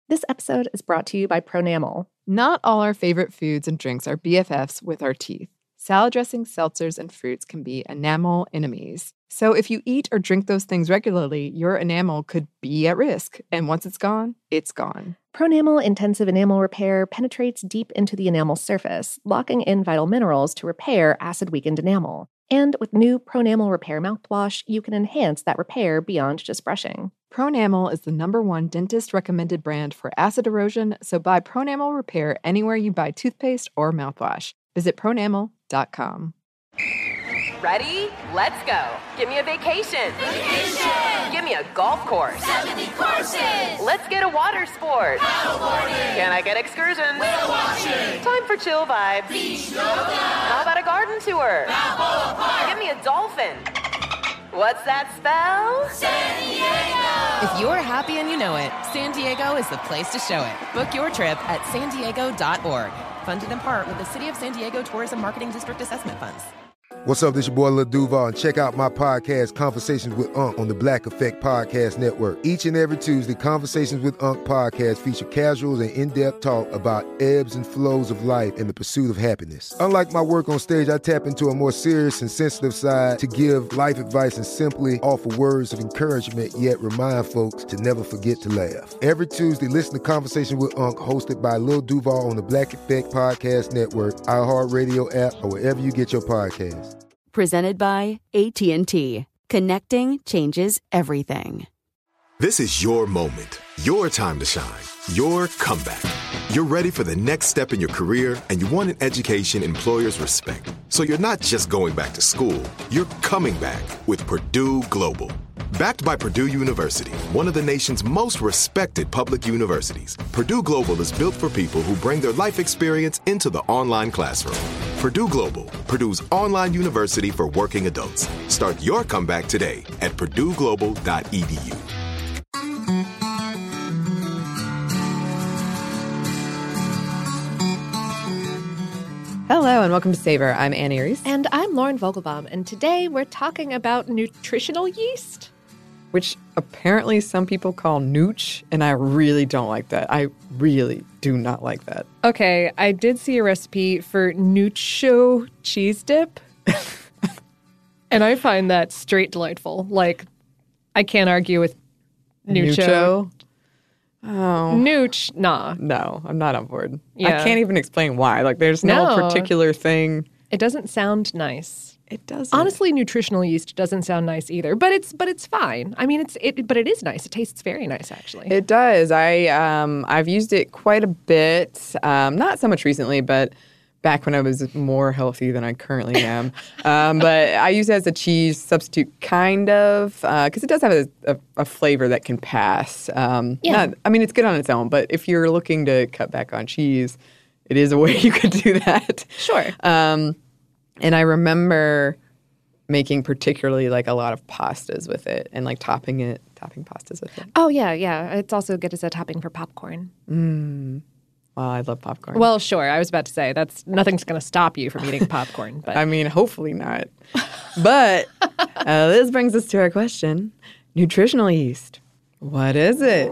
This episode is brought to you by Pronamel. Not all our favorite foods and drinks are BFFs with our teeth. Salad dressings, seltzers, and fruits can be enamel enemies. So if you eat or drink those things regularly, your enamel could be at risk. And once it's gone, it's gone. Pronamel Intensive Enamel Repair penetrates deep into the enamel surface, locking in vital minerals to repair acid-weakened enamel. And with new Pronamel Repair mouthwash, you can enhance that repair beyond just brushing. Pronamel is the #1 dentist-recommended brand for acid erosion, so buy Pronamel Repair anywhere you buy toothpaste or mouthwash. Visit pronamel.com. Ready? Let's go. Give me a vacation. Vacation! Give me a golf course. 70 courses! Let's get a water sport. Paddleboarding! Can I get excursions? Whale watching! Time for chill vibes. Beach yoga! How about a garden tour? Balboa Park! Give me a dolphin. What's that spell? San Diego! If you're happy and you know it, San Diego is the place to show it. Book your trip at sandiego.org. Funded in part with the City of San Diego Tourism Marketing District Assessment Funds. What's up, this your boy Lil Duval, and check out my podcast, Conversations with Unc, on the Black Effect Podcast Network. Each and every Tuesday, Conversations with Unc podcast feature casuals and in-depth talk about ebbs and flows of life and the pursuit of happiness. Unlike my work on stage, I tap into a more serious and sensitive side to give life advice and simply offer words of encouragement, yet remind folks to never forget to laugh. Every Tuesday, listen to Conversation with Unc, hosted by Lil Duval on the Black Effect Podcast Network, iHeartRadio app, or wherever you get your podcasts. Presented by AT&T. Connecting changes everything. This is your moment, your time to shine, your comeback. You're ready for the next step in your career, and you want an education employers respect. So you're not just going back to school, you're coming back with Purdue Global. Backed by Purdue University, one of the nation's most respected public universities, Purdue Global is built for people who bring their life experience into the online classroom. Purdue Global, Purdue's online university for working adults. Start your comeback today at purdueglobal.edu. Hello and welcome to Savor. I'm Annie Reese. And I'm Lauren Vogelbaum, and today we're talking about nutritional yeast. Which apparently some people call nooch, and I really don't like that. I really do not like that. Okay, I did see a recipe for Nucho cheese dip, and I find that straight delightful. Like, I can't argue with Nucho. Oh. Nooch, nah. No, I'm not on board. Yeah. I can't even explain why. Like, there's no particular thing. It doesn't sound nice. It doesn't. Honestly, nutritional yeast doesn't sound nice either, but it's fine. I mean, but it is nice. It tastes very nice, actually. It does. I've used it quite a bit. Not so much recently, but back when I was more healthy than I currently am. But I use it as a cheese substitute, kind of, because it does have a flavor that can pass. Yeah. It's good on its own, but if you're looking to cut back on cheese, it is a way you could do that. Sure. And I remember making particularly like a lot of pastas with it and like topping pastas with it. Oh, yeah. It's also good as a topping for popcorn. Well, I love popcorn. Well, sure. I was about to say nothing's going to stop you from eating popcorn. But I mean, hopefully not. But this brings us to our question. Nutritional yeast. What is it?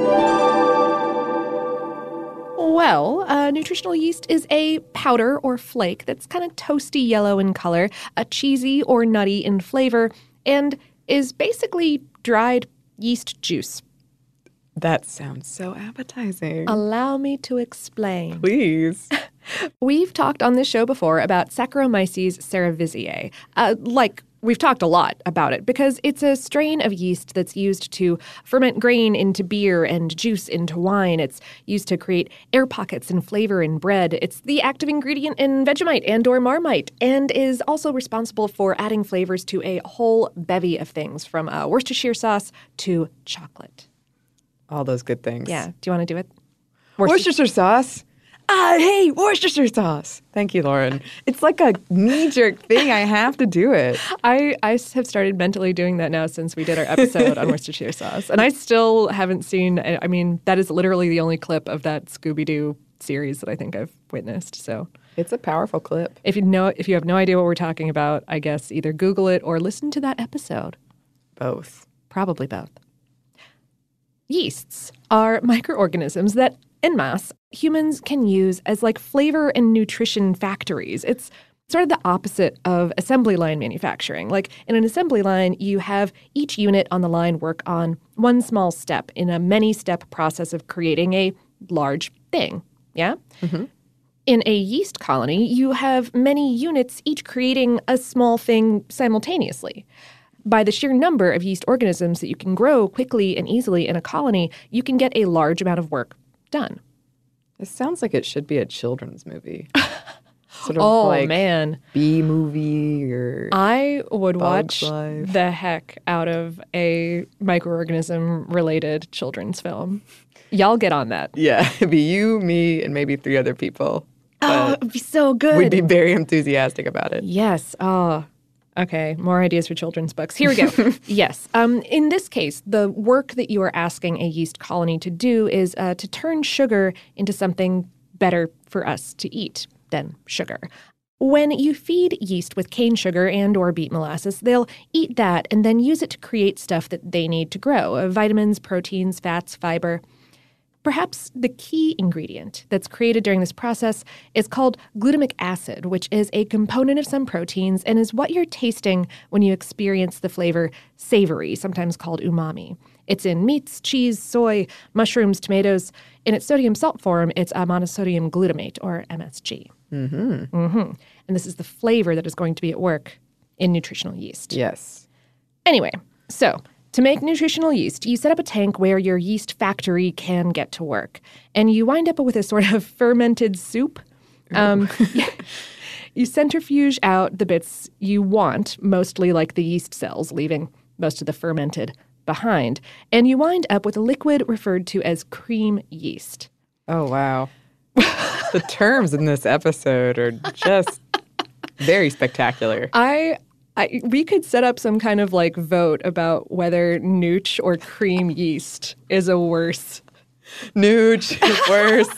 Well, nutritional yeast is a powder or flake that's kind of toasty yellow in color, cheesy or nutty in flavor, and is basically dried yeast juice. That sounds so appetizing. Allow me to explain. Please. We've talked on this show before about Saccharomyces cerevisiae. We've talked a lot about it because it's a strain of yeast that's used to ferment grain into beer and juice into wine. It's used to create air pockets and flavor in bread. It's the active ingredient in Vegemite and or Marmite and is also responsible for adding flavors to a whole bevy of things, from Worcestershire sauce to chocolate. All those good things. Yeah. Do you want to do it? Worcestershire sauce. I hate Worcestershire sauce. Thank you, Lauren. It's like a knee-jerk thing. I have to do it. I have started mentally doing that now since we did our episode on Worcestershire sauce. And I still haven't seen, I mean, that is literally the only clip of that Scooby-Doo series that I think I've witnessed. So it's a powerful clip. If you have no idea what we're talking about, I guess either Google it or listen to that episode. Both. Probably both. Yeasts are microorganisms that, en masse, humans can use as like flavor and nutrition factories. It's sort of the opposite of assembly line manufacturing. Like in an assembly line, you have each unit on the line work on one small step in a many-step process of creating a large thing. Yeah? Mm-hmm. In a yeast colony, you have many units each creating a small thing simultaneously. By the sheer number of yeast organisms that you can grow quickly and easily in a colony, you can get a large amount of work done. This sounds like it should be a children's movie. Sort of like man. Bee movie or I would watch Life. the heck out of a microorganism-related children's film. Y'all get on that. Yeah, it'd be you, me, and maybe 3 other people. Oh, it would be so good. We'd be very enthusiastic about it. Yes. Oh, okay. More ideas for children's books. Here we go. Yes. In this case, the work that you are asking a yeast colony to do is to turn sugar into something better for us to eat than sugar. When you feed yeast with cane sugar and or beet molasses, they'll eat that and then use it to create stuff that they need to grow, vitamins, proteins, fats, fiber. Perhaps the key ingredient that's created during this process is called glutamic acid, which is a component of some proteins and is what you're tasting when you experience the flavor savory, sometimes called umami. It's in meats, cheese, soy, mushrooms, tomatoes. In its sodium salt form, it's monosodium glutamate, or MSG. Mm-hmm. Mm-hmm. And this is the flavor that is going to be at work in nutritional yeast. Yes. Anyway, so to make nutritional yeast, you set up a tank where your yeast factory can get to work. And you wind up with a sort of fermented soup. You centrifuge out the bits you want, mostly like the yeast cells, leaving most of the fermented behind. And you wind up with a liquid referred to as cream yeast. Oh, wow. The terms in this episode are just very spectacular. We could set up some kind of like vote about whether nooch or cream yeast is a worse. Nooch, worse.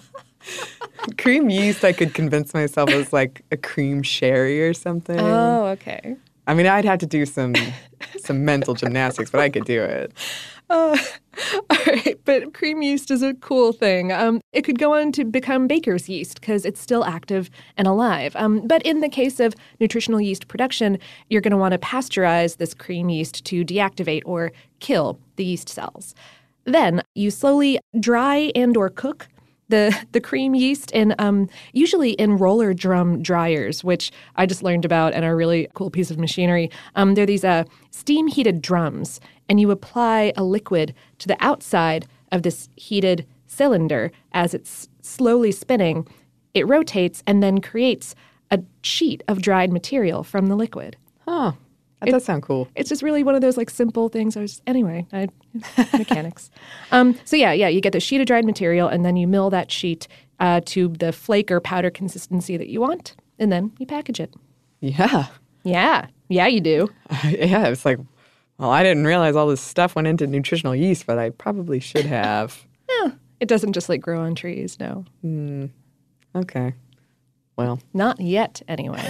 Cream yeast, I could convince myself is like a cream sherry or something. Oh, okay. I mean, I'd have to do some mental gymnastics, but I could do it. All right, but cream yeast is a cool thing. It could go on to become baker's yeast because it's still active and alive. But in the case of nutritional yeast production, you're going to want to pasteurize this cream yeast to deactivate or kill the yeast cells. Then you slowly dry and or cook the cream yeast usually in roller drum dryers, which I just learned about and are a really cool piece of machinery. They're these steam-heated drums, and you apply a liquid to the outside of this heated cylinder as it's slowly spinning. It rotates and then creates a sheet of dried material from the liquid. Huh. That does sound cool. It's just really one of those like simple things. Mechanics. So you get the sheet of dried material and then you mill that sheet to the flake or powder consistency that you want, and then you package it. Yeah. Yeah, you do. Yeah, it's like, well, I didn't realize all this stuff went into nutritional yeast, but I probably should have. No, it doesn't just like grow on trees, no. Okay. Well. Not yet, anyway.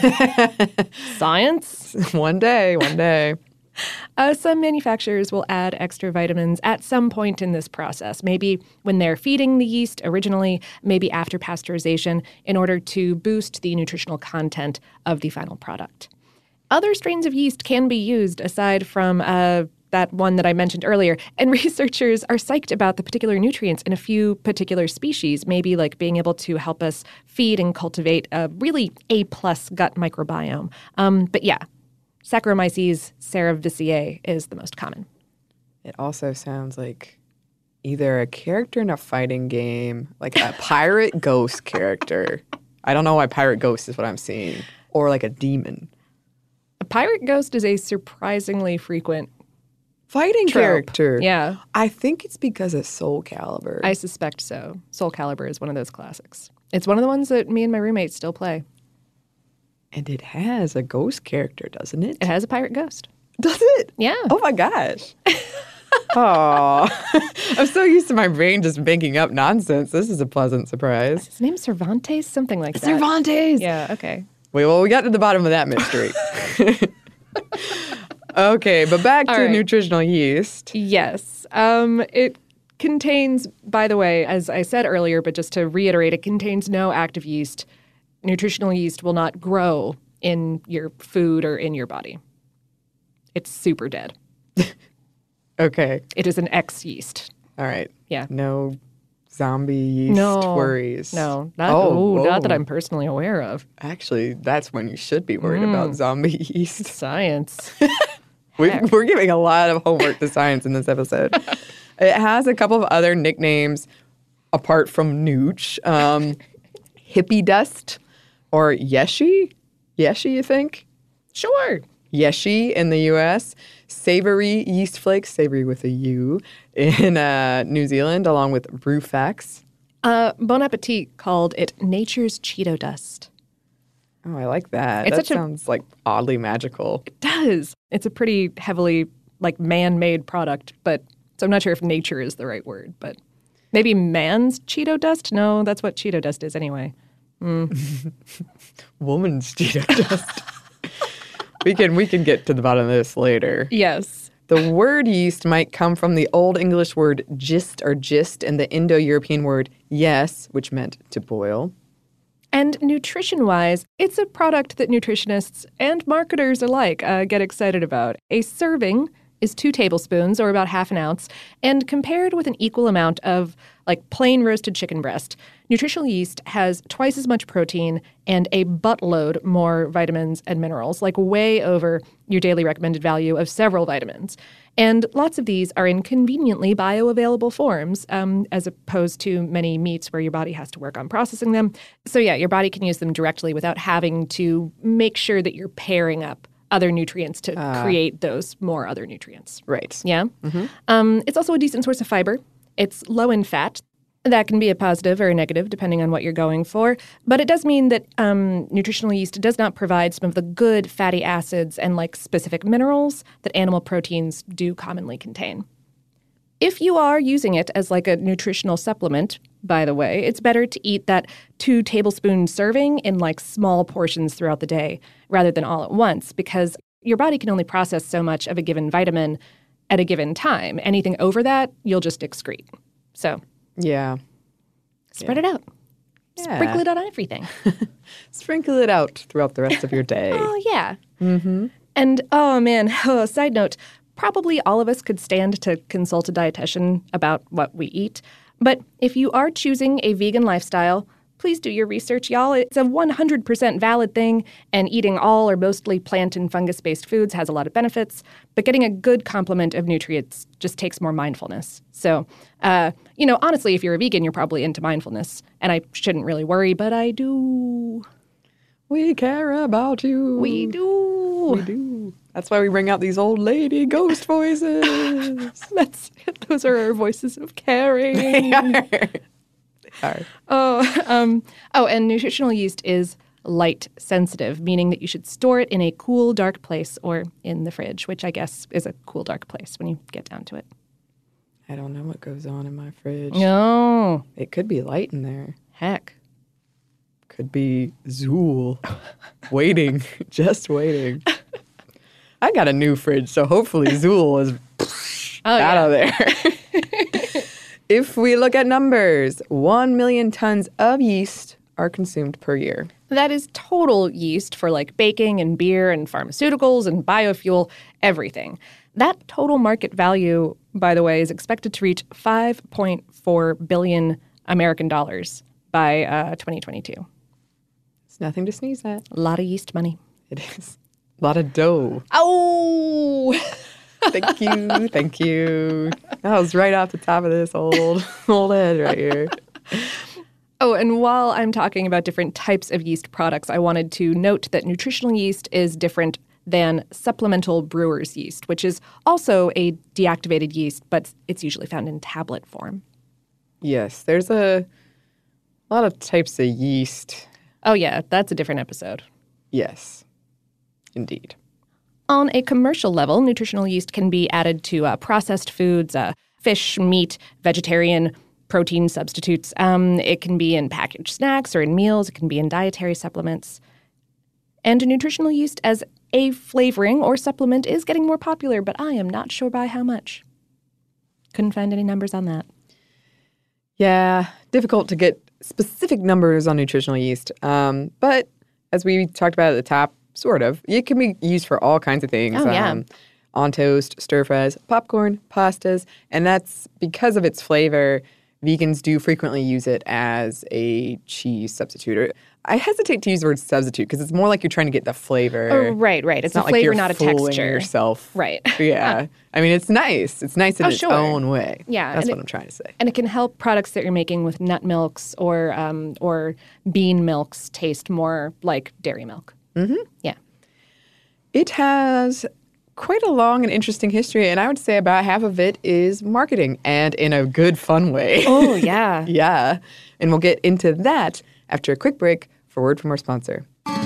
Science? One day. Some manufacturers will add extra vitamins at some point in this process, maybe when they're feeding the yeast originally, maybe after pasteurization, in order to boost the nutritional content of the final product. Other strains of yeast can be used aside from that one that I mentioned earlier, and researchers are psyched about the particular nutrients in a few particular species, maybe like being able to help us feed and cultivate a really A-plus gut microbiome. But yeah, Saccharomyces cerevisiae is the most common. It also sounds like either a character in a fighting game, like a pirate ghost character. I don't know why pirate ghost is what I'm seeing. Or like a demon. A pirate ghost is a surprisingly frequent fighting trope. Character. Yeah. I think it's because of Soul Calibur. I suspect so. Soul Calibur is one of those classics. It's one of the ones that me and my roommates still play. And it has a ghost character, doesn't it? It has a pirate ghost. Does it? Yeah. Oh my gosh. Oh, I'm so used to my brain just making up nonsense. This is a pleasant surprise. His name's Cervantes? Something like that. Cervantes! Yeah, okay. Well, we got to the bottom of that mystery. Okay, but back to nutritional yeast. Yes. It contains, by the way, as I said earlier, but just to reiterate, it contains no active yeast. Nutritional yeast will not grow in your food or in your body. It's super dead. Okay. It is an X yeast. All right. Yeah. No zombie yeast worries. No, not whoa. that I'm personally aware of. Actually, that's when you should be worried about zombie yeast. Science. We're giving a lot of homework to science in this episode. It has a couple of other nicknames apart from Nooch. Hippie dust or Yeshi. Yeshi, you think? Sure. Yeshi in the U.S., savory yeast flakes, savory with a U, in New Zealand, along with Rufax. Bon Appetit called it nature's Cheeto dust. Oh, I like that. It's that such a- sounds like oddly magical. It does. It's a pretty heavily man-made product, but so I'm not sure if nature is the right word, but maybe man's Cheeto dust? No, that's what Cheeto dust is anyway. Woman's Cheeto dust. We can get to the bottom of this later. Yes. The word yeast might come from the Old English word gist or gist and the Indo-European word yes, which meant to boil. And nutrition-wise, it's a product that nutritionists and marketers alike get excited about. A serving is 2 tablespoons, or about half an ounce, and compared with an equal amount of, plain roasted chicken breast, nutritional yeast has twice as much protein and a buttload more vitamins and minerals, way over your daily recommended value of several vitamins. And lots of these are in conveniently bioavailable forms, as opposed to many meats where your body has to work on processing them. So yeah, your body can use them directly without having to make sure that you're pairing up other nutrients to create those more other nutrients. Right. Yeah? Mm-hmm. It's also a decent source of fiber. It's low in fat. That can be a positive or a negative, depending on what you're going for. But it does mean that nutritional yeast does not provide some of the good fatty acids and specific minerals that animal proteins do commonly contain. If you are using it as a nutritional supplement, by the way, it's better to eat that 2 tablespoon serving in small portions throughout the day rather than all at once, because your body can only process so much of a given vitamin at a given time. Anything over that, you'll just excrete. So Yeah. spread it out. Yeah. Sprinkle it on everything. Sprinkle it out throughout the rest of your day. Oh, yeah. Mm-hmm. And, oh, man, side note, probably all of us could stand to consult a dietitian about what we eat. But if you are choosing a vegan lifestyle, please do your research, y'all. It's a 100% valid thing, and eating all or mostly plant and fungus-based foods has a lot of benefits, but getting a good complement of nutrients just takes more mindfulness. So, honestly, if you're a vegan, you're probably into mindfulness, and I shouldn't really worry, but I do. We care about you. We do. We do. That's why we bring out these old lady ghost voices. Those are our voices of caring. They are. And nutritional yeast is light sensitive, meaning that you should store it in a cool, dark place or in the fridge, which I guess is a cool, dark place when you get down to it. I don't know what goes on in my fridge. No. It could be light in there. Heck. Could be Zool. Waiting. Just waiting. I got a new fridge, so hopefully Zool is out of there. If we look at numbers, 1 million tons of yeast are consumed per year. That is total yeast for baking and beer and pharmaceuticals and biofuel, everything. That total market value, by the way, is expected to reach $5.4 billion American dollars by 2022. It's nothing to sneeze at. A lot of yeast money. It is. A lot of dough. Oh! Thank you. Thank you. That was right off the top of this old head right here. Oh, and while I'm talking about different types of yeast products, I wanted to note that nutritional yeast is different than supplemental brewer's yeast, which is also a deactivated yeast, but it's usually found in tablet form. Yes, there's a lot of types of yeast. Oh, yeah, that's a different episode. Yes, indeed. On a commercial level, nutritional yeast can be added to processed foods, fish, meat, vegetarian protein substitutes. It can be in packaged snacks or in meals. It can be in dietary supplements. And nutritional yeast as a flavoring or supplement is getting more popular, but I am not sure by how much. Couldn't find any numbers on that. Yeah, difficult to get specific numbers on nutritional yeast. But as we talked about at the top, sort of, it can be used for all kinds of things. Oh, yeah. On toast, stir fries, popcorn, pastas. And that's because of its flavor. Vegans do frequently use it as a cheese substitute. I hesitate to use the word substitute because it's more like you're trying to get the flavor. Oh, right. It's a not flavor, like not a you're fooling texture. yourself. Right. Yeah. I mean, it's nice. It's nice in its sure. own way. Yeah, That's and what I'm trying to say. And it can help products that you're making with nut milks or bean milks taste more like dairy milk. Mm-hmm. Yeah. It has quite a long and interesting history, and I would say about half of it is marketing, and in a good, fun way. Oh, yeah. Yeah. And we'll get into that after a quick break for a word from our sponsor.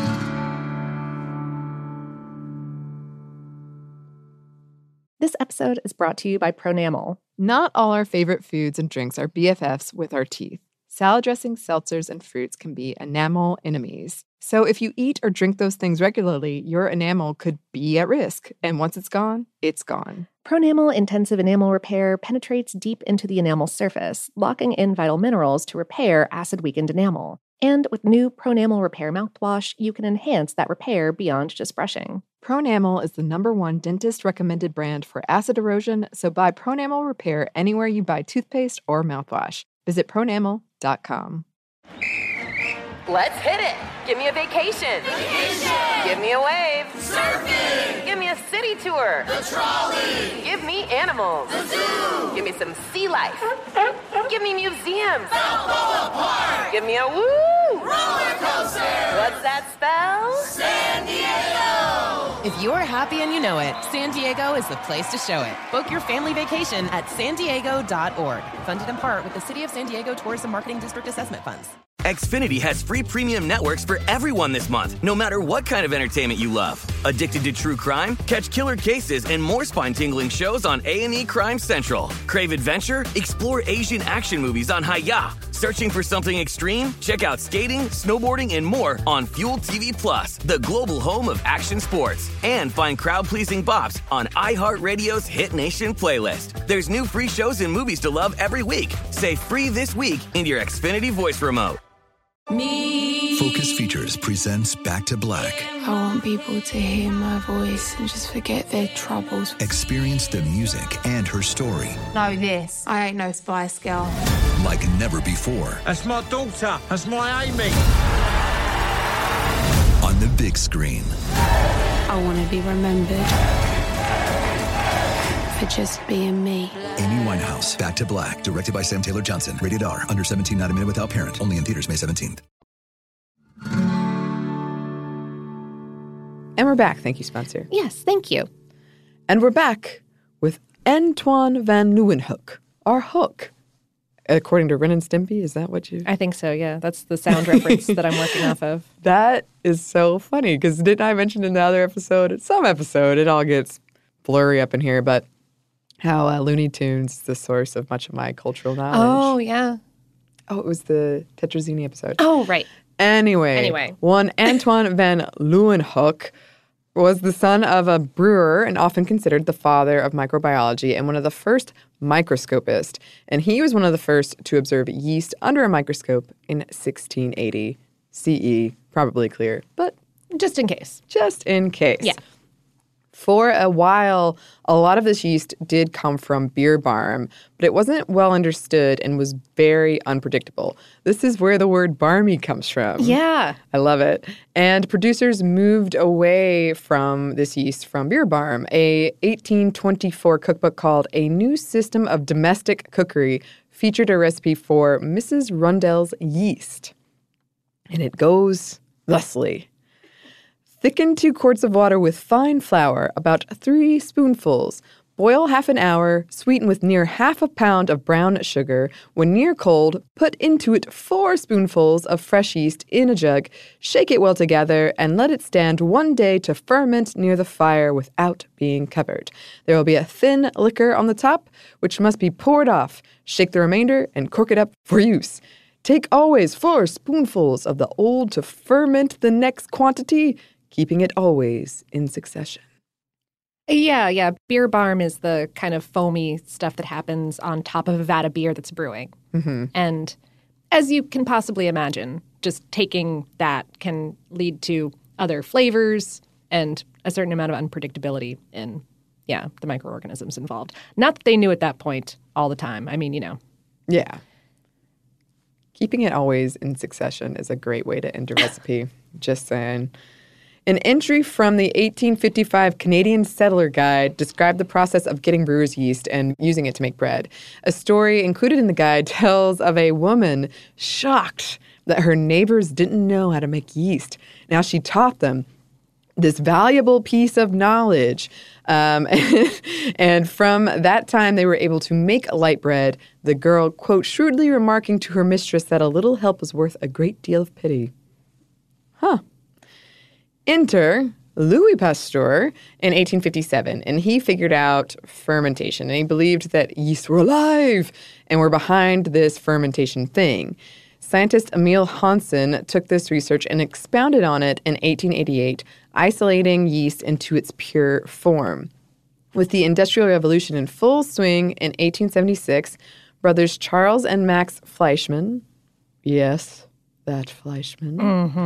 This episode is brought to you by Pronamel. Not all our favorite foods and drinks are BFFs with our teeth. Salad dressings, seltzers, and fruits can be enamel enemies. So if you eat or drink those things regularly, your enamel could be at risk. And once it's gone, it's gone. Pronamel Intensive Enamel Repair penetrates deep into the enamel surface, locking in vital minerals to repair acid-weakened enamel. And with new Pronamel Repair mouthwash, you can enhance that repair beyond just brushing. Pronamel is the #1 dentist-recommended brand for acid erosion, so buy Pronamel Repair anywhere you buy toothpaste or mouthwash. Visit pronamel.com. Let's hit it. Give me a vacation. Give me a wave. Surfing. Give me a city tour. The trolley. Give me animals. The zoo. Give me some sea life. Give me museums. Balboa Park. Give me a woo. Roller coaster. What's that spell? San Diego. If you're happy and you know it, San Diego is the place to show it. Book your family vacation at sandiego.org. Funded in part with the City of San Diego Tourism Marketing District Assessment Funds. Xfinity has free premium networks for everyone this month, no matter what kind of entertainment you love. Addicted to true crime? Catch killer cases and more spine-tingling shows on A&E Crime Central. Crave adventure? Explore Asian action movies on Hayya. Searching for something extreme? Check out skating, snowboarding, and more on Fuel TV Plus, the global home of action sports. And find crowd-pleasing bops on iHeartRadio's Hit Nation playlist. There's new free shows and movies to love every week. Say free this week in your Xfinity voice remote. Focus Features presents Back to Black. I want people to hear my voice and just forget their troubles. Experience the music and her story. Know this, I ain't no Spice Girl. Like never before. That's my daughter. That's my Amy. On the big screen. I want to be remembered for just being me. Amy Winehouse, Back to Black, directed by Sam Taylor Johnson. Rated R, under 17, not a minute without parent. Only in theaters May 17th. And we're back. Thank you, sponsor. Yes, thank you. And we're back with Antoine van Leeuwenhoek, our hook. According to Ren and Stimpy, is that what you... I think so, yeah. That's the sound reference that I'm working off of. That is so funny, because didn't I mention in the other episode, some episode, it all gets blurry up in here, but how Looney Tunes is the source of much of my cultural knowledge. Oh, yeah. Oh, it was the Tetrazzini episode. Oh, right. Anyway, one Antoine van Leeuwenhoek was the son of a brewer and often considered the father of microbiology and one of the first microscopists. And he was one of the first to observe yeast under a microscope in 1680 CE. Probably clear, but just in case. Just in case. Yeah. For a while, a lot of this yeast did come from beer barm, but it wasn't well understood and was very unpredictable. This is where the word barmy comes from. Yeah. I love it. And producers moved away from this yeast from beer barm. A 1824 cookbook called A New System of Domestic Cookery featured a recipe for Mrs. Rundell's yeast. And it goes thusly. Thicken 2 quarts of water with fine flour, about 3 spoonfuls. Boil half an hour, sweeten with near half a pound of brown sugar. When near cold, put into it 4 spoonfuls of fresh yeast in a jug, shake it well together, and let it stand 1 day to ferment near the fire without being covered. There will be a thin liquor on the top, which must be poured off. Shake the remainder and cork it up for use. Take always 4 spoonfuls of the old to ferment the next quantity, keeping it always in succession. Yeah. Beer barm is the kind of foamy stuff that happens on top of a vat of beer that's brewing. Mm-hmm. And as you can possibly imagine, just taking that can lead to other flavors and a certain amount of unpredictability in, the microorganisms involved. Not that they knew at that point all the time. I mean, Yeah. Keeping it always in succession is a great way to end a recipe. Just saying. An entry from the 1855 Canadian Settler Guide described the process of getting brewer's yeast and using it to make bread. A story included in the guide tells of a woman shocked that her neighbors didn't know how to make yeast. Now she taught them this valuable piece of knowledge. And from that time, they were able to make light bread, the girl, quote, shrewdly remarking to her mistress that a little help was worth a great deal of pity. Huh. Enter Louis Pasteur in 1857, and he figured out fermentation, and he believed that yeast were alive and were behind this fermentation thing. Scientist Emil Hansen took this research and expounded on it in 1888, isolating yeast into its pure form. With the Industrial Revolution in full swing in 1876, brothers Charles and Max Fleischmann, yes, that Fleischmann,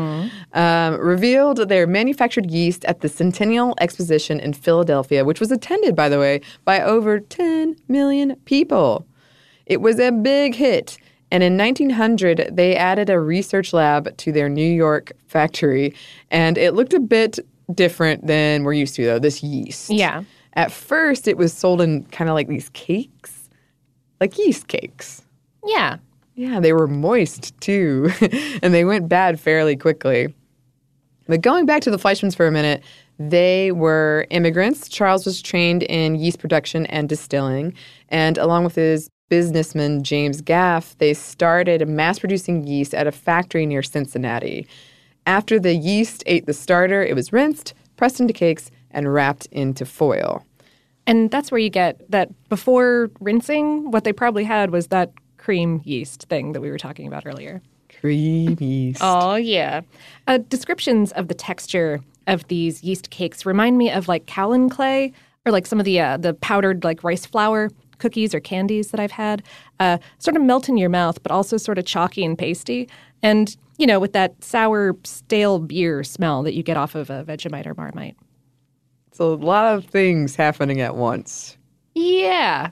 revealed their manufactured yeast at the Centennial Exposition in Philadelphia, which was attended, by the way, by over 10 million people. It was a big hit. And in 1900, they added a research lab to their New York factory, and it looked a bit different than we're used to, though, this yeast. Yeah. At first, it was sold in kind of like these cakes, like yeast cakes. Yeah. Yeah, they were moist, too, and they went bad fairly quickly. But going back to the Fleischmanns for a minute, they were immigrants. Charles was trained in yeast production and distilling, and along with his businessman James Gaff, they started mass-producing yeast at a factory near Cincinnati. After the yeast ate the starter, it was rinsed, pressed into cakes, and wrapped into foil. And that's where you get that before rinsing, what they probably had was that cream yeast thing that we were talking about earlier. Cream yeast. Oh, yeah. Descriptions of the texture of these yeast cakes remind me of like Callan clay or like some of the powdered like rice flour cookies or candies that I've had. Sort of melt in your mouth, but also sort of chalky and pasty. And, with that sour, stale beer smell that you get off of a Vegemite or Marmite. It's a lot of things happening at once. Yeah.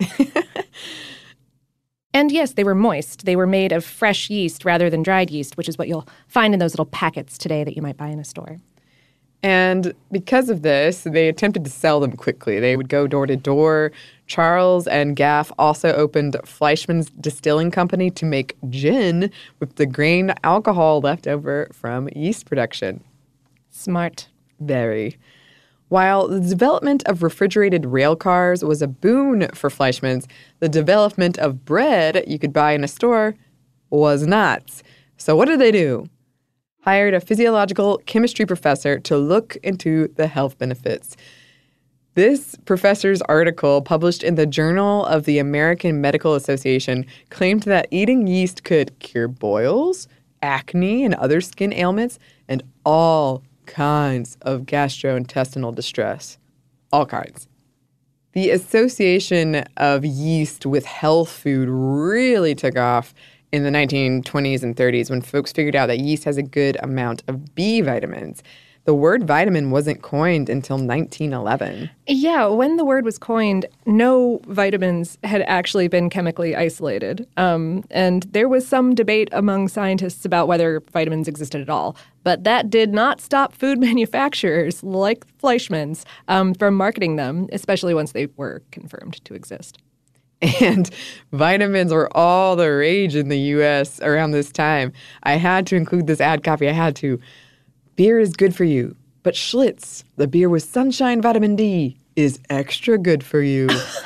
And yes, they were moist. They were made of fresh yeast rather than dried yeast, which is what you'll find in those little packets today that you might buy in a store. And because of this, they attempted to sell them quickly. They would go door to door. Charles and Gaff also opened Fleischmann's Distilling Company to make gin with the grain alcohol left over from yeast production. Smart. Very. While the development of refrigerated rail cars was a boon for Fleischmann's, the development of bread you could buy in a store was not. So what did they do? Hired a physiological chemistry professor to look into the health benefits. This professor's article, published in the Journal of the American Medical Association, claimed that eating yeast could cure boils, acne, and other skin ailments, and all kinds of gastrointestinal distress. All kinds. The association of yeast with health food really took off in the 1920s and 30s when folks figured out that yeast has a good amount of B vitamins. The word vitamin wasn't coined until 1911. Yeah, when the word was coined, no vitamins had actually been chemically isolated. And there was some debate among scientists about whether vitamins existed at all. But that did not stop food manufacturers like Fleischmann's from marketing them, especially once they were confirmed to exist. And vitamins were all the rage in the U.S. around this time. I had to include this ad copy. I had to. Beer is good for you, but Schlitz, the beer with sunshine vitamin D, is extra good for you.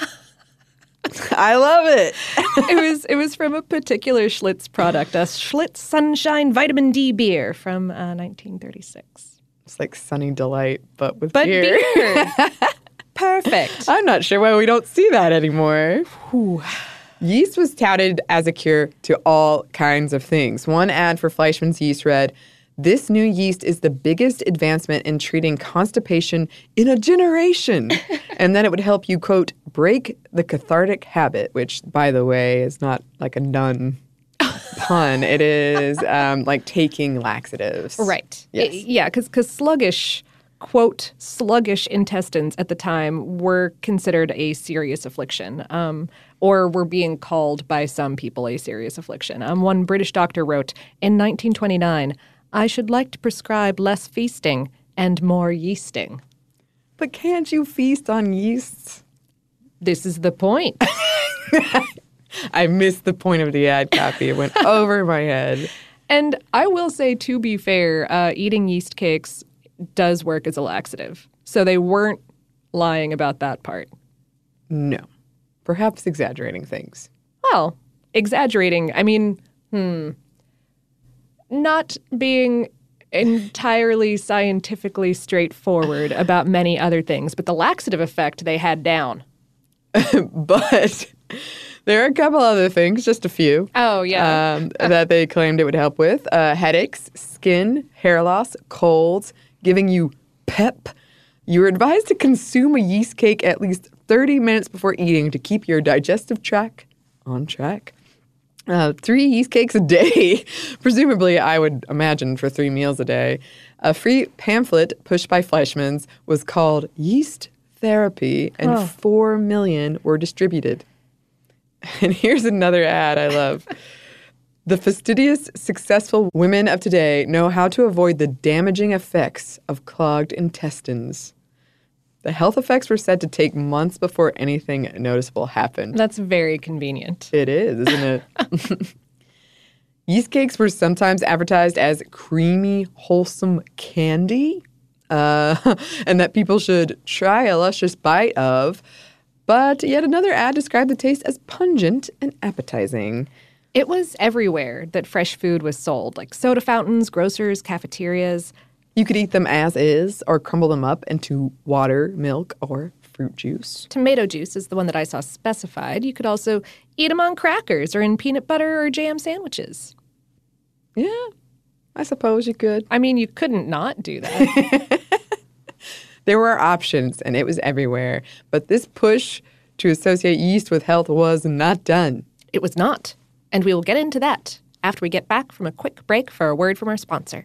I love it. It was from a particular Schlitz product, a Schlitz Sunshine Vitamin D beer from 1936. It's like Sunny Delight, but with beer. Perfect. I'm not sure why we don't see that anymore. Whew. Yeast was touted as a cure to all kinds of things. One ad for Fleischmann's yeast read, This new yeast is the biggest advancement in treating constipation in a generation. And then it would help you, quote, break the cathartic habit, which, by the way, is not like a nun pun. It is like taking laxatives. Right. Yes. Yeah, because sluggish, quote, sluggish intestines at the time were considered a serious affliction, or were being called by some people a serious affliction. One British doctor wrote, in 1929, I should like to prescribe less feasting and more yeasting. But can't you feast on yeasts? This is the point. I missed the point of the ad copy. It went over my head. And I will say, to be fair, eating yeast cakes does work as a laxative. So they weren't lying about that part. No. Perhaps exaggerating things. Well, exaggerating, I mean, not being entirely scientifically straightforward about many other things, but the laxative effect they had down. But there are a couple other things, just a few. Oh, yeah. That they claimed it would help with. Headaches, skin, hair loss, colds, giving you pep. You're advised to consume a yeast cake at least 30 minutes before eating to keep your digestive tract on track. 3 yeast cakes a day, presumably, I would imagine, for 3 meals a day. A free pamphlet pushed by Fleischmann's was called Yeast Therapy, and 4 million were distributed. And here's another ad I love. The fastidious, successful women of today know how to avoid the damaging effects of clogged intestines. The health effects were said to take months before anything noticeable happened. That's very convenient. It is, isn't it? Yeast cakes were sometimes advertised as creamy, wholesome candy, and that people should try a luscious bite of. But yet another ad described the taste as pungent and appetizing. It was everywhere that fresh food was sold, like soda fountains, grocers, cafeterias. You could eat them as is or crumble them up into water, milk, or fruit juice. Tomato juice is the one that I saw specified. You could also eat them on crackers or in peanut butter or jam sandwiches. Yeah, I suppose you could. I mean, you couldn't not do that. There were options, and it was everywhere. But this push to associate yeast with health was not done. It was not. And we will get into that after we get back from a quick break for a word from our sponsor.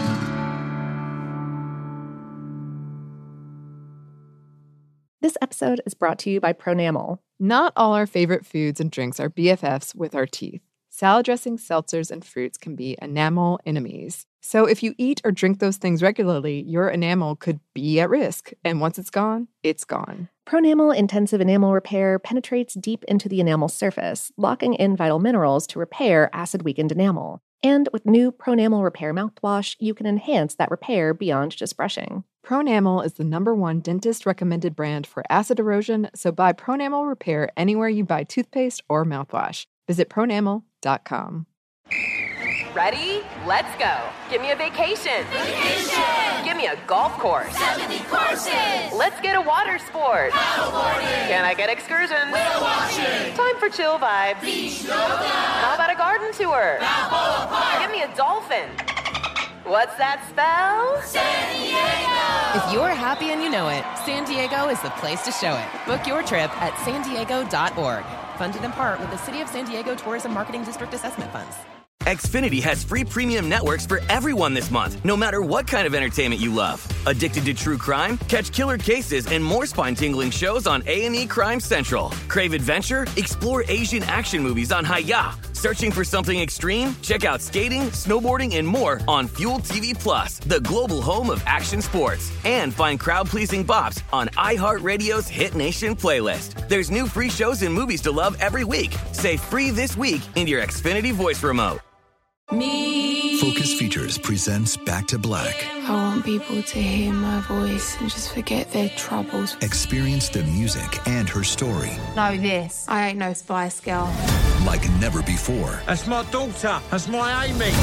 This episode is brought to you by Pronamel. Not all our favorite foods and drinks are BFFs with our teeth. Salad dressings, seltzers, and fruits can be enamel enemies. So if you eat or drink those things regularly, your enamel could be at risk. And once it's gone, it's gone. Pronamel Intensive Enamel Repair penetrates deep into the enamel surface, locking in vital minerals to repair acid-weakened enamel. And with new Pronamel Repair mouthwash, you can enhance that repair beyond just brushing. Pronamel is the #1 dentist-recommended brand for acid erosion, so buy Pronamel Repair anywhere you buy toothpaste or mouthwash. Visit pronamel.com. Ready? Let's go. Give me a vacation. Vacation! Give me a golf course. 70 courses! Let's get a water sport. Paddleboarding! Can I get excursions? Whale watching! Time for chill vibes. Beach yoga! How about a garden tour? Balboa Park! Give me a dolphin. What's that spell? San Diego! If you're happy and you know it, San Diego is the place to show it. Book your trip at sandiego.org. Funded in part with the City of San Diego Tourism Marketing District Assessment Funds. Xfinity has free premium networks for everyone this month, no matter what kind of entertainment you love. Addicted to true crime? Catch killer cases and more spine-tingling shows on A&E Crime Central. Crave adventure? Explore Asian action movies on Hi-Ya. Searching for something extreme? Check out skating, snowboarding, and more on Fuel TV Plus, the global home of action sports. And find crowd-pleasing bops on iHeartRadio's Hit Nation playlist. There's new free shows and movies to love every week. Say free this week in your Xfinity voice remote. Focus Features presents Back to Black. I want people to hear my voice and just forget their troubles. Experience the music and her story Know this, I ain't no Spice Girl. like never before. That's my daughter. That's my Amy.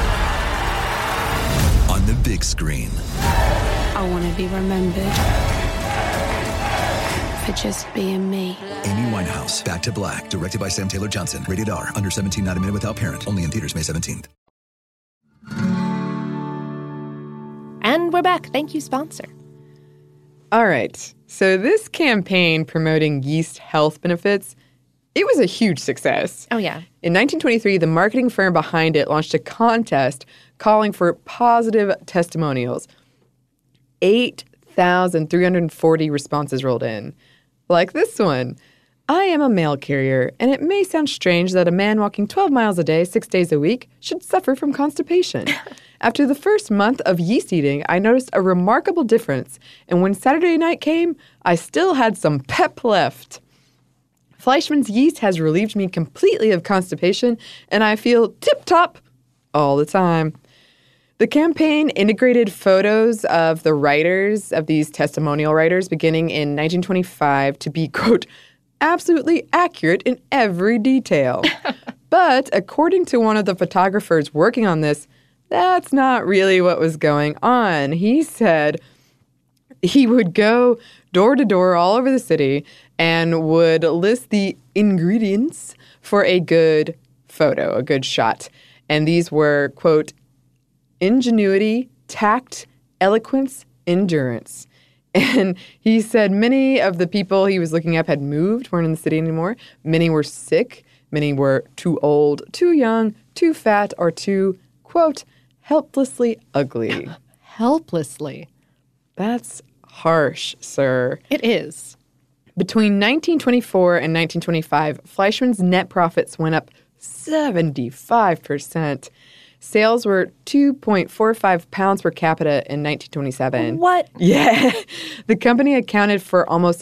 On the big screen. I want to be remembered for just being me. Amy Winehouse, Back to Black, directed by Sam Taylor Johnson. Rated R, under 17, not admitted without parent. Only in theaters May 17th. And we're back. Thank you, sponsor. All right. So this campaign promoting yeast health benefits, it was a huge success. Oh, yeah. In 1923, the marketing firm behind it launched a contest calling for positive testimonials. 8,340 responses rolled in. Like this one. I am a mail carrier, and it may sound strange that a man walking 12 miles a day, 6 days a week, should suffer from constipation. After the first month of yeast eating, I noticed a remarkable difference, and when Saturday night came, I still had some pep left. Fleischmann's yeast has relieved me completely of constipation, and I feel tip-top all the time. The campaign integrated photos of the writers, of these testimonial writers, beginning in 1925 to be, quote, absolutely accurate in every detail. But according to one of the photographers working on this, that's not really what was going on. He said he would go door to door all over the city and would list the ingredients for a good photo, a good shot. And these were, quote, ingenuity, tact, eloquence, endurance. And he said many of the people he was looking up had moved, weren't in the city anymore. Many were sick. Many were too old, too young, too fat, or too, quote, helplessly ugly. Helplessly. That's harsh, sir. It is. Between 1924 and 1925, Fleischmann's net profits went up 75%. Sales were 2.45 pounds per capita in 1927. What? Yeah. The company accounted for almost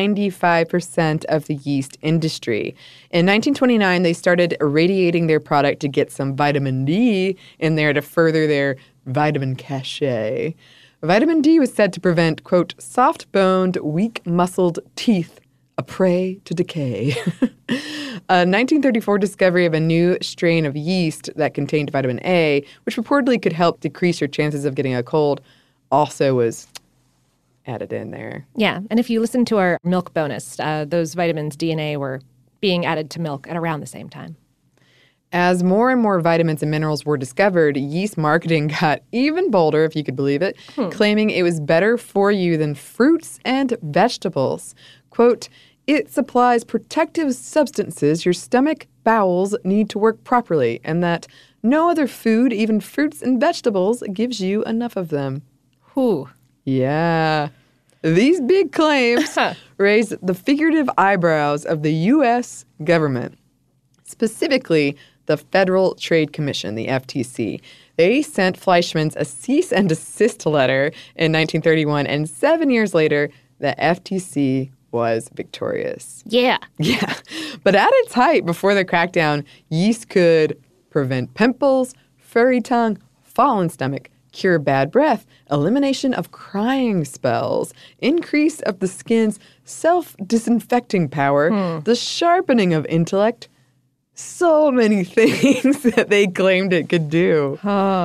95% of the yeast industry. In 1929, they started irradiating their product to get some vitamin D in there to further their vitamin cachet. Vitamin D was said to prevent, quote, soft-boned, weak-muscled teeth, a prey to decay. A 1934 discovery of a new strain of yeast that contained vitamin A, which reportedly could help decrease your chances of getting a cold, also was added in there. Yeah, and if you listen to our milk bonus, those vitamins D and A were being added to milk at around the same time. As more and more vitamins and minerals were discovered, yeast marketing got even bolder, if you could believe it, claiming it was better for you than fruits and vegetables. Quote, it supplies protective substances your stomach, bowels need to work properly, and that no other food, even fruits and vegetables, gives you enough of them. Whew. Yeah. These big claims raised the figurative eyebrows of the U.S. government, specifically the Federal Trade Commission, the FTC. They sent Fleischmann's a cease and desist letter in 1931, and 7 years later, the FTC was victorious. Yeah. Yeah. But at its height, before the crackdown, yeast could prevent pimples, furry tongue, fallen stomach, cure bad breath, elimination of crying spells, increase of the skin's self-disinfecting power, the sharpening of intellect. So many things that they claimed it could do.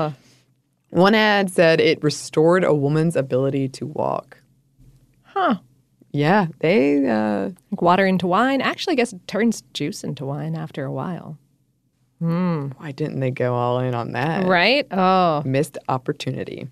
One ad said it restored a woman's ability to walk. Huh. Yeah, they... water into wine. Actually, I guess it turns juice into wine after a while. Why didn't they go all in on that? Right? Oh. Missed opportunity.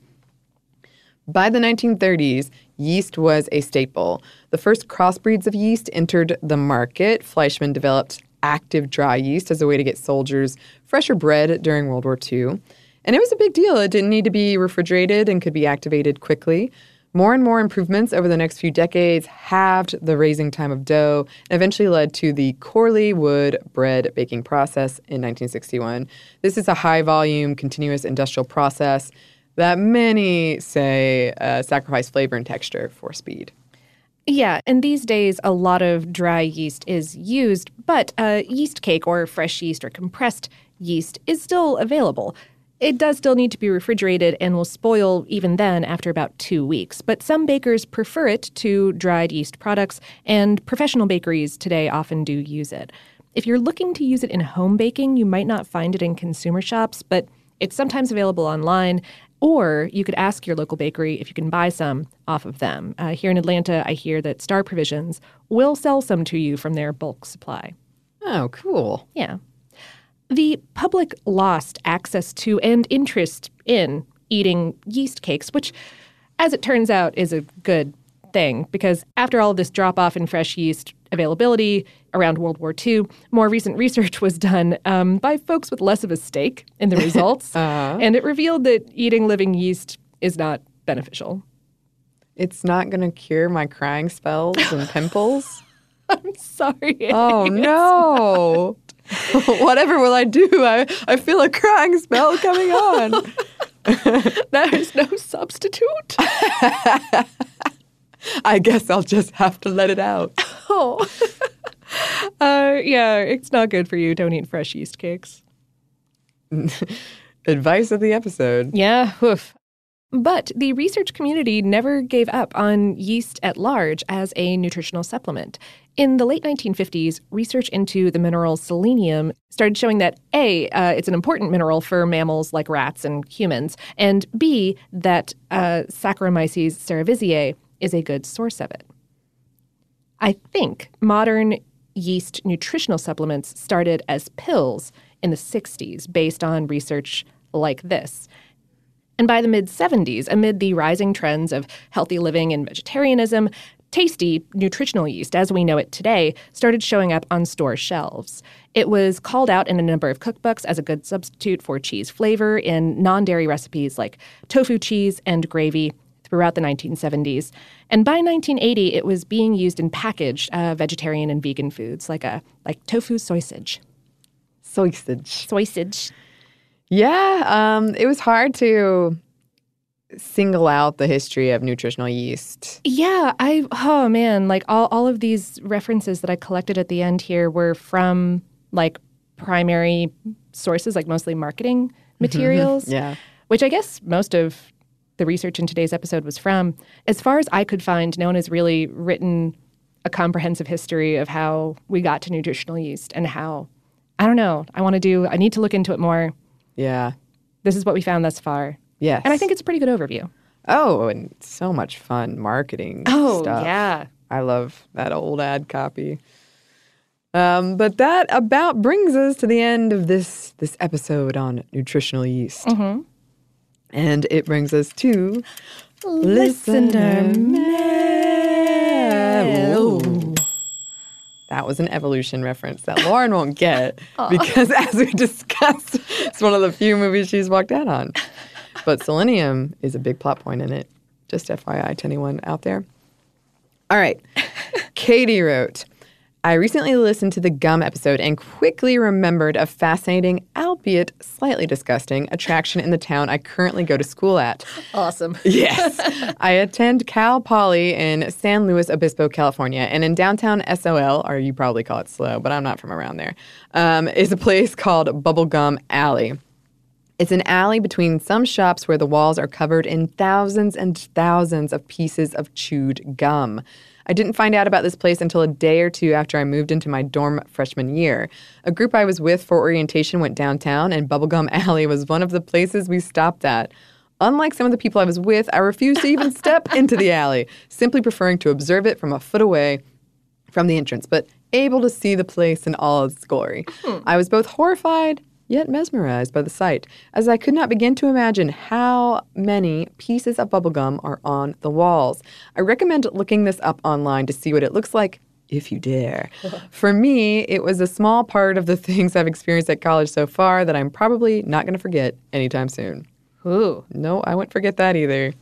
By the 1930s, yeast was a staple. The first crossbreeds of yeast entered the market. Fleischmann developed active dry yeast as a way to get soldiers fresher bread during World War II. And it was a big deal. It didn't need to be refrigerated and could be activated quickly. More and more improvements over the next few decades halved the raising time of dough and eventually led to the Corley wood bread baking process in 1961. This is a high-volume, continuous industrial process that many say sacrifice flavor and texture for speed. Yeah, and these days a lot of dry yeast is used, but yeast cake or fresh yeast or compressed yeast is still available. It does still need to be refrigerated and will spoil even then after about 2 weeks. But some bakers prefer it to dried yeast products, and professional bakeries today often do use it. If you're looking to use it in home baking, you might not find it in consumer shops, but it's sometimes available online, or you could ask your local bakery if you can buy some off of them. Here in Atlanta, I hear that Star Provisions will sell some to you from their bulk supply. Oh, cool. Yeah. The public lost access to and interest in eating yeast cakes, which, as it turns out, is a good thing because after all of this drop-off in fresh yeast availability around World War II, more recent research was done by folks with less of a stake in the results, and it revealed that eating living yeast is not beneficial. It's not going to cure my crying spells and pimples? I'm sorry. Oh, no. Whatever will I do? I feel a crying spell coming on. There is no substitute. I guess I'll just have to let it out. Oh. Yeah, it's not good for you. Don't eat fresh yeast cakes. Advice of the episode. Yeah, oof. But the research community never gave up on yeast at large as a nutritional supplement. In the late 1950s, research into the mineral selenium started showing that A, it's an important mineral for mammals like rats and humans, and B, that Saccharomyces cerevisiae is a good source of it. I think modern yeast nutritional supplements started as pills in the 60s based on research like this. And by the mid-70s, amid the rising trends of healthy living and vegetarianism, tasty nutritional yeast, as we know it today, started showing up on store shelves. It was called out in a number of cookbooks as a good substitute for cheese flavor in non-dairy recipes like tofu cheese and gravy throughout the 1970s. And by 1980, it was being used in packaged vegetarian and vegan foods like tofu sausage. Sausage. Yeah, it was hard to single out the history of nutritional yeast. Yeah, oh man, like all of these references that I collected at the end here were from like primary sources, like mostly marketing materials. Yeah. Which I guess most of the research in today's episode was from. As far as I could find, no one has really written a comprehensive history of how we got to nutritional yeast and how, I don't know, I need to look into it more. Yeah. This is what we found thus far. Yes. And I think it's a pretty good overview. Oh, and so much fun marketing stuff. Yeah. I love that old ad copy. But that about brings us to the end of this episode on nutritional yeast. Mm-hmm. And it brings us to Listener Mail. That was an evolution reference that Lauren won't get because, as we discussed, it's one of the few movies she's walked out on. But selenium is a big plot point in it. Just FYI to anyone out there. All right. Katie wrote, I recently listened to the gum episode and quickly remembered a fascinating, albeit slightly disgusting, attraction in the town I currently go to school at. Awesome. Yes. I attend Cal Poly in San Luis Obispo, California, and in downtown SOL, or you probably call it SLO, but I'm not from around there, is a place called Bubblegum Alley. It's an alley between some shops where the walls are covered in thousands and thousands of pieces of chewed gum. I didn't find out about this place until a day or two after I moved into my dorm freshman year. A group I was with for orientation went downtown, and Bubblegum Alley was one of the places we stopped at. Unlike some of the people I was with, I refused to even step into the alley, simply preferring to observe it from a foot away from the entrance, but able to see the place in all its glory. I was both horrified yet mesmerized by the sight, as I could not begin to imagine how many pieces of bubblegum are on the walls. I recommend looking this up online to see what it looks like, if you dare. For me, it was a small part of the things I've experienced at college so far that I'm probably not going to forget anytime soon. Ooh. No, I won't forget that either.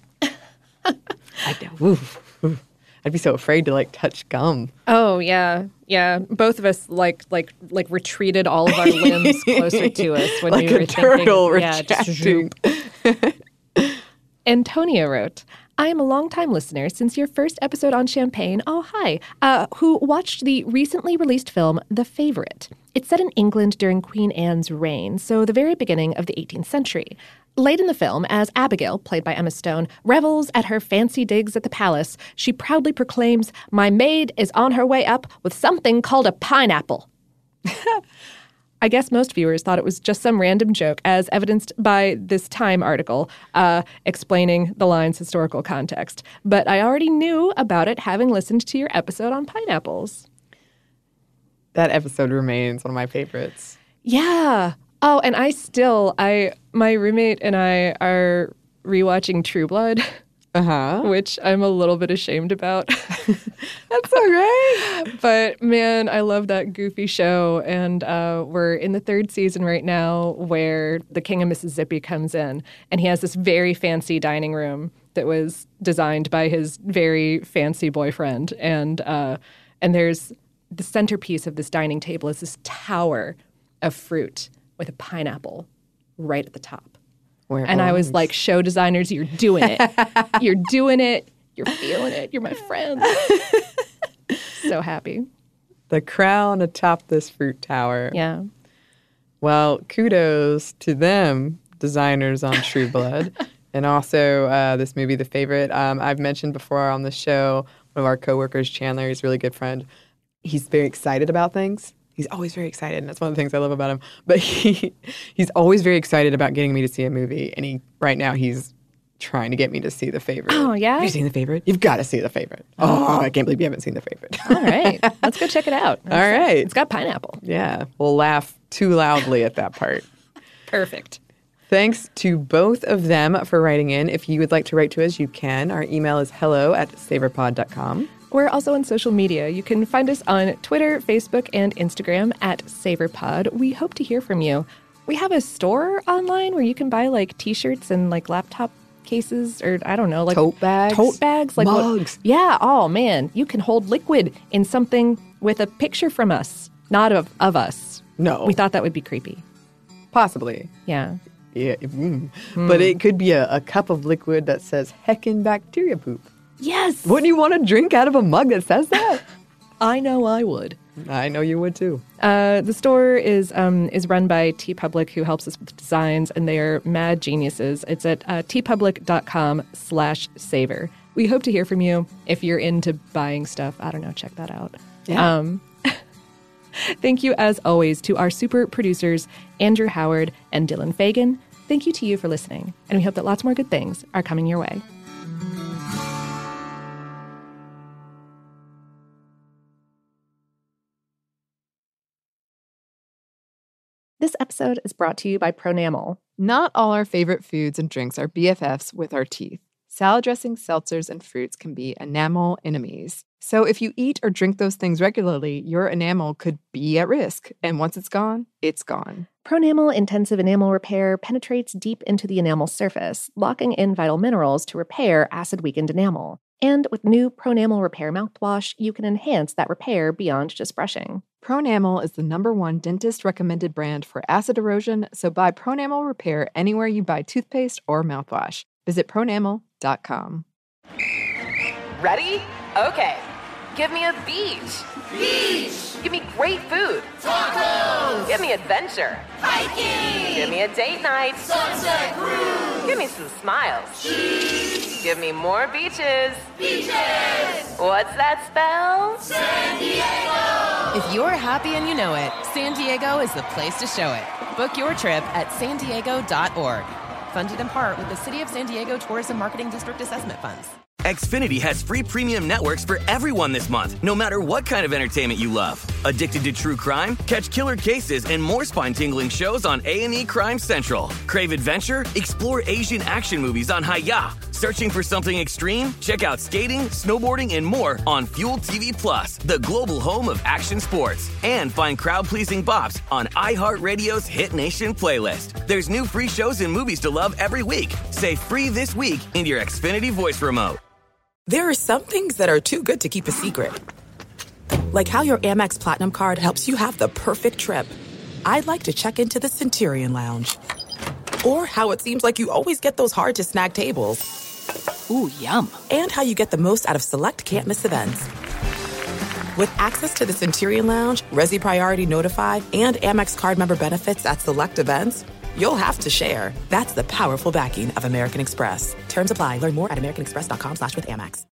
I'd be so afraid to touch gum. Oh yeah, yeah. Both of us like retreated all of our limbs closer to us when like we were a turtle thinking. Antonia wrote, I am a longtime listener since your first episode on champagne, oh hi, who watched the recently released film The Favourite. It's set in England during Queen Anne's reign, so the very beginning of the 18th century. Late in the film, as Abigail, played by Emma Stone, revels at her fancy digs at the palace, she proudly proclaims, "My maid is on her way up with something called a pineapple." I guess most viewers thought it was just some random joke, as evidenced by this Time article explaining the line's historical context. But I already knew about it having listened to your episode on pineapples. That episode remains one of my favorites. Yeah. Oh, and my roommate and I are rewatching True Blood, which I'm a little bit ashamed about. That's all right. But man, I love that goofy show. And we're in the 3rd season right now where the King of Mississippi comes in, and he has this very fancy dining room that was designed by his very fancy boyfriend. And there's the centerpiece of this dining table is this tower of fruit with a pineapple right at the top. And I was like, show designers, you're doing it. You're doing it. You're feeling it. You're my friend. So happy. The crown atop this fruit tower. Yeah. Well, kudos to them, designers on True Blood. And also this movie, The Favorite. I've mentioned before on the show, one of our coworkers, Chandler, he's a really good friend. He's very excited about things. He's always very excited, and that's one of the things I love about him. But he's always very excited about getting me to see a movie, and right now he's trying to get me to see The Favorite. Oh, yeah? Have you seen The Favorite? You've got to see The Favorite. Oh, I can't believe you haven't seen The Favorite. All right. Let's go check it out. All right. It's got pineapple. Yeah. We'll laugh too loudly at that part. Perfect. Thanks to both of them for writing in. If you would like to write to us, you can. Our email is hello@savorpod.com. We're also on social media. You can find us on Twitter, Facebook, and Instagram @SavorPod. We hope to hear from you. We have a store online where you can buy like T-shirts and like laptop cases, or I don't know, like tote bags, like mugs. Yeah. Oh man, you can hold liquid in something with a picture from us, not of us. No, we thought that would be creepy. Possibly. Yeah. Yeah. But it could be a cup of liquid that says heckin' bacteria poop. Yes. Wouldn't you want to drink out of a mug that says that? I know I would. I know you would too. The store is run by TeePublic, who helps us with designs, and they are mad geniuses. It's at teepublic.com/savor. We hope to hear from you. If you're into buying stuff, I don't know, check that out. Yeah. Thank you, as always, to our super producers, Andrew Howard and Dylan Fagan. Thank you to you for listening, and we hope that lots more good things are coming your way. This episode is brought to you by Pronamel. Not all our favorite foods and drinks are BFFs with our teeth. Salad dressings, seltzers, and fruits can be enamel enemies. So if you eat or drink those things regularly, your enamel could be at risk. And once it's gone, it's gone. Pronamel Intensive Enamel Repair penetrates deep into the enamel surface, locking in vital minerals to repair acid-weakened enamel. And with new Pronamel Repair mouthwash, you can enhance that repair beyond just brushing. Pronamel is the #1 dentist-recommended brand for acid erosion, so buy Pronamel Repair anywhere you buy toothpaste or mouthwash. Visit pronamel.com. Ready? Okay. Give me a beach. Beach. Give me great food. Tacos. Give me adventure. Hiking. Give me a date night. Sunset cruise. Give me some smiles. Cheese. Give me more beaches. Beaches. What's that spell? San Diego. If you're happy and you know it, San Diego is the place to show it. Book your trip at sandiego.org. Funded in part with the City of San Diego Tourism Marketing District Assessment Funds. Xfinity has free premium networks for everyone this month, no matter what kind of entertainment you love. Addicted to true crime? Catch killer cases and more spine-tingling shows on A&E Crime Central. Crave adventure? Explore Asian action movies on Hi-YAH. Searching for something extreme? Check out skating, snowboarding, and more on Fuel TV Plus, the global home of action sports. And find crowd-pleasing bops on iHeartRadio's Hit Nation playlist. There's new free shows and movies to love every week. Say free this week in your Xfinity voice remote. There are some things that are too good to keep a secret. Like how your Amex Platinum card helps you have the perfect trip. I'd like to check into the Centurion Lounge. Or how it seems like you always get those hard-to-snag tables. Ooh, yum. And how you get the most out of select can't-miss events. With access to the Centurion Lounge, Resi Priority Notified, and Amex card member benefits at select events, you'll have to share. That's the powerful backing of American Express. Terms apply. Learn more at americanexpress.com/withAmex.